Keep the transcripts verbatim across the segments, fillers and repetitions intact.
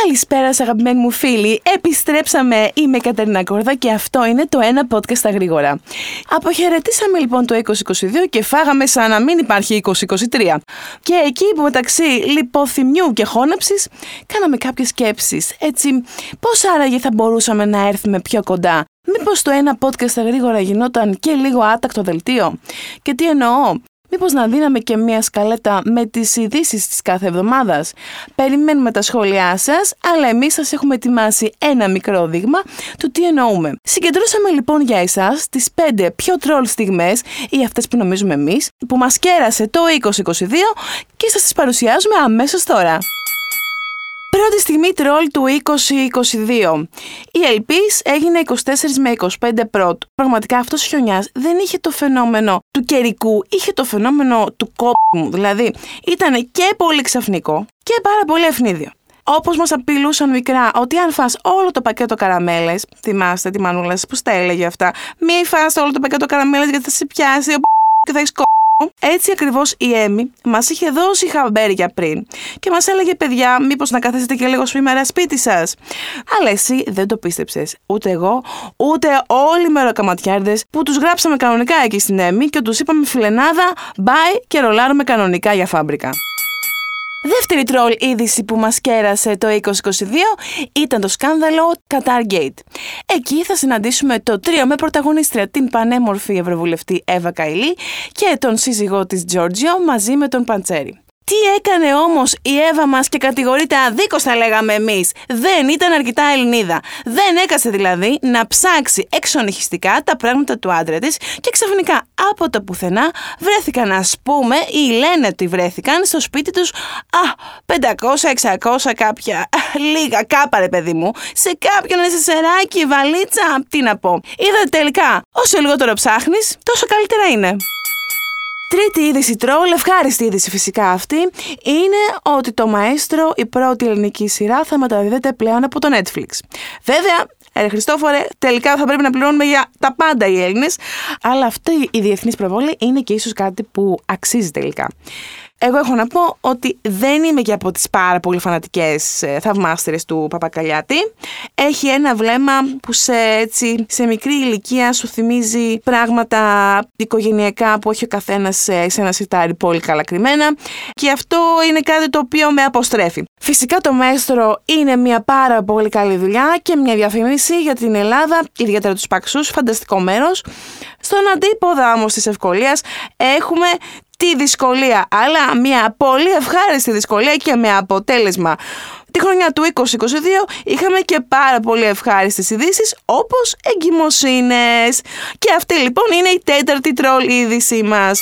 Καλησπέρα σας αγαπημένοι μου φίλοι, επιστρέψαμε, είμαι η Κατερίνα Κόρδα και αυτό είναι το ένα podcast στα γρήγορα. Αποχαιρετήσαμε λοιπόν το είκοσι είκοσι δύο και φάγαμε σαν να μην υπάρχει είκοσι είκοσι τρία. Και εκεί που μεταξύ λιποθυμιού και χώνεψης κάναμε κάποιες σκέψεις, έτσι πώς άραγε θα μπορούσαμε να έρθουμε πιο κοντά. Μήπως το ένα podcast στα γρήγορα γινόταν και λίγο άτακτο δελτίο? Και τι εννοώ? Μήπως να δίναμε και μια σκαλέτα με τις ειδήσεις της κάθε εβδομάδας? Περιμένουμε τα σχόλιά σας, αλλά εμείς σας έχουμε ετοιμάσει ένα μικρό δείγμα του τι εννοούμε. Συγκεντρώσαμε λοιπόν για εσάς τις πέντε πιο τρόλ στιγμές, ή αυτές που νομίζουμε εμείς, που μας κέρασε το είκοσι είκοσι δύο και σας τις παρουσιάζουμε αμέσως τώρα. Πρώτη στιγμή τρόλ του είκοσι είκοσι δύο. Η Ελπίς έγινε είκοσι τέσσερα με είκοσι πέντε πρώτου. Πραγματικά αυτός ο χιονιάς δεν είχε το φαινόμενο του καιρικού, είχε το φαινόμενο του κόπου. Δηλαδή ήταν και πολύ ξαφνικό και πάρα πολύ ευνίδιο. Όπως μας απειλούσαν μικρά ότι αν φας όλο το πακέτο καραμέλες, θυμάστε τη μανούλα σας που τα έλεγε αυτά, μη φας όλο το πακέτο καραμέλες γιατί θα σε πιάσει ο και θα έχεις κόπου. Έτσι ακριβώς η Έμι μας είχε δώσει χαμπέρια πριν και μας έλεγε, παιδιά, μήπως να καθίσετε και λίγο σήμερα σπίτι σας. Αλλά εσύ δεν το πίστεψες, ούτε εγώ, ούτε όλοι οι μεροκαματιάρδες που τους γράψαμε κανονικά εκεί στην Έμι και τους είπαμε φιλενάδα, bye και ρολάρουμε κανονικά για φάμπρικα. Δεύτερη τρόλ είδηση που μας κέρασε το είκοσι είκοσι δύο ήταν το σκάνδαλο Qatargate. Εκεί θα συναντήσουμε το τρίο με πρωταγωνίστρια την πανέμορφη ευρωβουλευτή Εύα Καηλή και τον σύζυγό της Τζόρτζιο μαζί με τον Παντσέρη. Τι έκανε όμως η Εύα μας και κατηγορείται αδίκως, θα λέγαμε εμείς? Δεν ήταν αρκετά Ελληνίδα. Δεν έκασε δηλαδή να ψάξει εξονυχιστικά τα πράγματα του άντρα της και ξαφνικά από το πουθενά βρέθηκαν, ας πούμε, ή λένε ότι βρέθηκαν στο σπίτι τους α, πεντακόσια εξακόσια κάποια λίγα κάπα, παιδί μου, σε κάποιον νεσεσεράκι, βαλίτσα, τι να πω. Είδατε τελικά, όσο λιγότερο ψάχνεις, τόσο καλύτερα είναι. Τρίτη είδηση τρόλ, ευχάριστη είδηση φυσικά αυτή, είναι ότι το Μαέστρο, η πρώτη ελληνική σειρά, θα μεταδίδεται πλέον από το Netflix. Βέβαια, ρε Χριστόφορε, τελικά θα πρέπει να πληρώνουμε για τα πάντα οι Έλληνες, αλλά αυτή η διεθνής προβολή είναι και ίσως κάτι που αξίζει τελικά. Εγώ έχω να πω ότι δεν είμαι και από τις πάρα πολύ φανατικές θαυμάστηρες του Παπακαλιάτη. Έχει ένα βλέμμα που σε, έτσι, σε μικρή ηλικία σου θυμίζει πράγματα οικογενειακά που έχει ο καθένας σε ένα σιτάρι πολύ καλά κρυμμένα και αυτό είναι κάτι το οποίο με αποστρέφει. Φυσικά το Μαέστρο είναι μια πάρα πολύ καλή δουλειά και μια διαφήμιση για την Ελλάδα, ιδιαίτερα τους Παξούς, φανταστικό μέρος. Στον αντίποδα όμως της ευκολίας έχουμε τη δυσκολία, αλλά μια πολύ ευχάριστη δυσκολία και με αποτέλεσμα. Τη χρονιά του είκοσι είκοσι δύο είχαμε και πάρα πολύ ευχάριστες ειδήσεις όπως εγκυμοσύνες. Και αυτή λοιπόν είναι η τέταρτη τρόλ είδησή μας.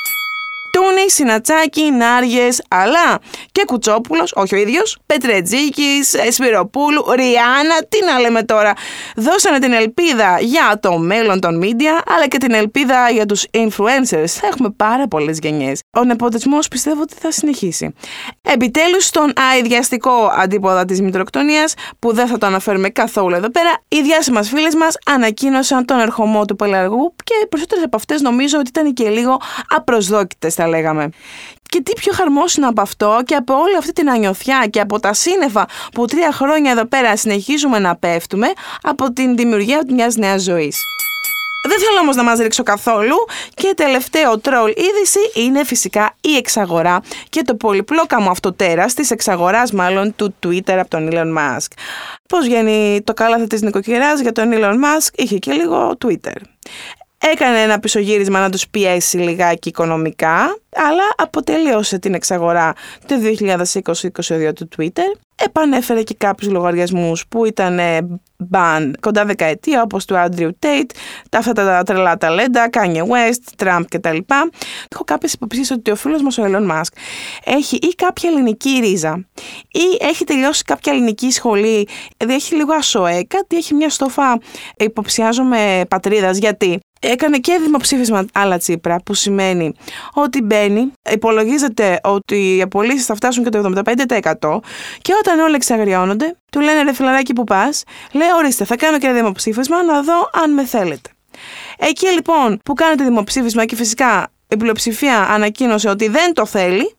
Τούνη, Συνατσάκη, Νάριες, αλλά και Κουτσόπουλος, όχι ο ίδιος, Πετρετζίκης, Σπυροπούλου, Ριάννα, τι να λέμε τώρα. Δώσανε την ελπίδα για το μέλλον των media, αλλά και την ελπίδα για τους influencers. Θα έχουμε πάρα πολλές γενιές. Ο νεποτισμός πιστεύω ότι θα συνεχίσει. Επιτέλους, στον αηδιαστικό αντίποδα της μητροκτονίας, που δεν θα το αναφέρουμε καθόλου εδώ πέρα, οι διάσημες φίλες μας ανακοίνωσαν τον ερχομό του πελαργού και οι περισσότερες από αυτές νομίζω ότι ήταν και λίγο απροσδόκητες, θα λέγαμε. Και τι πιο χαρμόσυνο από αυτό και από όλη αυτή την ανιωθιά και από τα σύννεφα που τρία χρόνια εδώ πέρα συνεχίζουμε να πέφτουμε από την δημιουργία μιας νέας ζωής. Δεν θέλω όμως να μας ρίξω καθόλου και τελευταίο τρόλ είδηση είναι φυσικά η εξαγορά και το πολυπλόκαμο αυτό τέρας της εξαγοράς μάλλον του Twitter από τον Elon Musk. Πώς βγαίνει το κάλαθο της νοικοκυράς για τον Elon Musk? Είχε και λίγο Twitter. Έκανε ένα πισωγύρισμα να τους πιέσει λιγάκι οικονομικά, αλλά αποτελείωσε την εξαγορά το δύο χιλιάδες είκοσι είκοσι δύο του Twitter. Επανέφερε και κάποιους λογαριασμούς που ήταν ban κοντά δεκαετία, όπως του Andrew Tate, τα αυτά τα τρελά ταλέντα, Kanye West, Trump κτλ. Έχω κάποιες υποψίες ότι ο φίλος μας ο Elon Musk έχει ή κάποια ελληνική ρίζα ή έχει τελειώσει κάποια ελληνική σχολή, δηλαδή έχει λίγο ασοέ, κάτι, έχει μια στόφα, υποψιάζομαι, πατρίδας. Γιατί έκανε και δημοψήφισμα άλλα Τσίπρα, που σημαίνει ότι μπαίνει, υπολογίζεται ότι οι απολύσεις θα φτάσουν και το εβδομήντα πέντε τοις εκατό και όταν όλα εξαγριώνονται, του λένε, ρε φιλαράκι, που πας? Λέει, ορίστε, θα κάνω και ένα δημοψήφισμα να δω αν με θέλετε. Εκεί λοιπόν που κάνετε δημοψήφισμα και φυσικά η πλειοψηφία ανακοίνωσε ότι δεν το θέλει,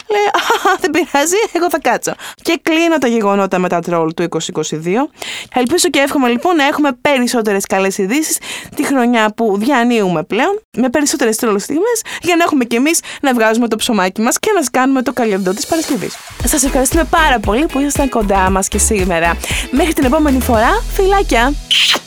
λέει «Α, δεν πειράζει, εγώ θα κάτσω». Και κλείνω τα γεγονότα με τα τρόλ του είκοσι είκοσι δύο. Ελπίζω και εύχομαι λοιπόν να έχουμε περισσότερες καλές ειδήσεις τη χρονιά που διανύουμε πλέον, με περισσότερες τρόλ στιγμές, για να έχουμε κι εμείς να βγάζουμε το ψωμάκι μας και να κάνουμε το καλεντό της Παρασκευής. Σας ευχαριστούμε πάρα πολύ που ήσασταν κοντά μας και σήμερα. Μέχρι την επόμενη φορά, φιλάκια!